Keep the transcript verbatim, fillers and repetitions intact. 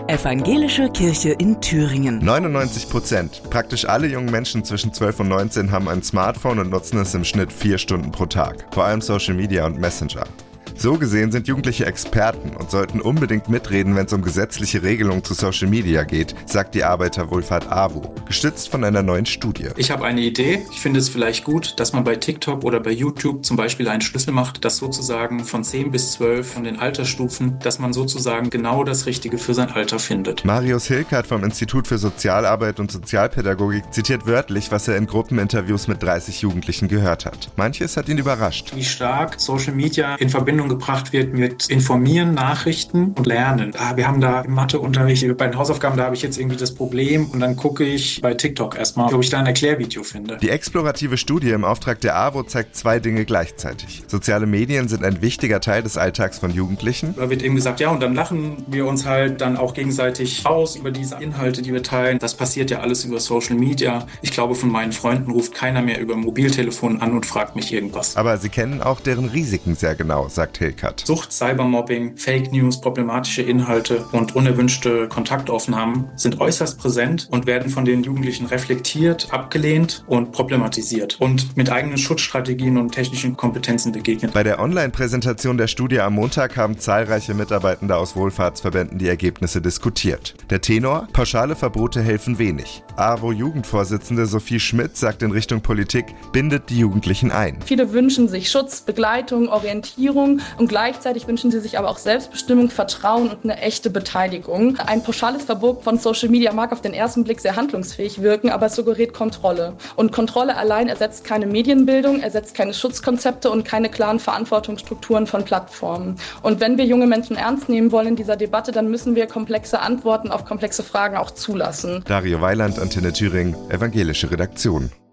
Evangelische Kirche in Thüringen. neunundneunzig Prozent. Praktisch alle jungen Menschen zwischen zwölf und neunzehn haben ein Smartphone und nutzen es im Schnitt vier Stunden pro Tag. Vor allem Social Media und Messenger. So gesehen sind Jugendliche Experten und sollten unbedingt mitreden, wenn es um gesetzliche Regelungen zu Social Media geht, sagt die Arbeiterwohlfahrt A W O, gestützt von einer neuen Studie. Ich habe eine Idee. Ich finde es vielleicht gut, dass man bei TikTok oder bei YouTube zum Beispiel einen Schlüssel macht, dass sozusagen von zehn bis zwölf von den Altersstufen, dass man sozusagen genau das Richtige für sein Alter findet. Marius Hilkert vom Institut für Sozialarbeit und Sozialpädagogik zitiert wörtlich, was er in Gruppeninterviews mit dreißig Jugendlichen gehört hat. Manches hat ihn überrascht. Wie stark Social Media in Verbindung gebracht wird mit Informieren, Nachrichten und Lernen. Ah, wir haben da im Matheunterricht, bei den Hausaufgaben, da habe ich jetzt irgendwie das Problem und dann gucke ich bei TikTok erstmal, ob ich da ein Erklärvideo finde. Die explorative Studie im Auftrag der A W O zeigt zwei Dinge gleichzeitig. Soziale Medien sind ein wichtiger Teil des Alltags von Jugendlichen. Da wird eben gesagt, ja, und dann lachen wir uns halt dann auch gegenseitig aus über diese Inhalte, die wir teilen. Das passiert ja alles über Social Media. Ich glaube, von meinen Freunden ruft keiner mehr über Mobiltelefon an und fragt mich irgendwas. Aber sie kennen auch deren Risiken sehr genau, sagt Hilkert. Sucht, Cybermobbing, Fake News, problematische Inhalte und unerwünschte Kontaktaufnahmen sind äußerst präsent und werden von den Jugendlichen reflektiert, abgelehnt und problematisiert und mit eigenen Schutzstrategien und technischen Kompetenzen begegnet. Bei der Online-Präsentation der Studie am Montag haben zahlreiche Mitarbeitende aus Wohlfahrtsverbänden die Ergebnisse diskutiert. Der Tenor: pauschale Verbote helfen wenig. A W O-Jugendvorsitzende Sophie Schmidt sagt in Richtung Politik, bindet die Jugendlichen ein. Viele wünschen sich Schutz, Begleitung, Orientierung und gleichzeitig wünschen sie sich aber auch Selbstbestimmung, Vertrauen und eine echte Beteiligung. Ein pauschales Verbot von Social Media mag auf den ersten Blick sehr handlungsfähig wirken, aber es suggeriert Kontrolle. Und Kontrolle allein ersetzt keine Medienbildung, ersetzt keine Schutzkonzepte und keine klaren Verantwortungsstrukturen von Plattformen. Und wenn wir junge Menschen ernst nehmen wollen in dieser Debatte, dann müssen wir komplexe Antworten auf komplexe Fragen auch zulassen. Dario Weiland, Antenne Thüringen, evangelische Redaktion.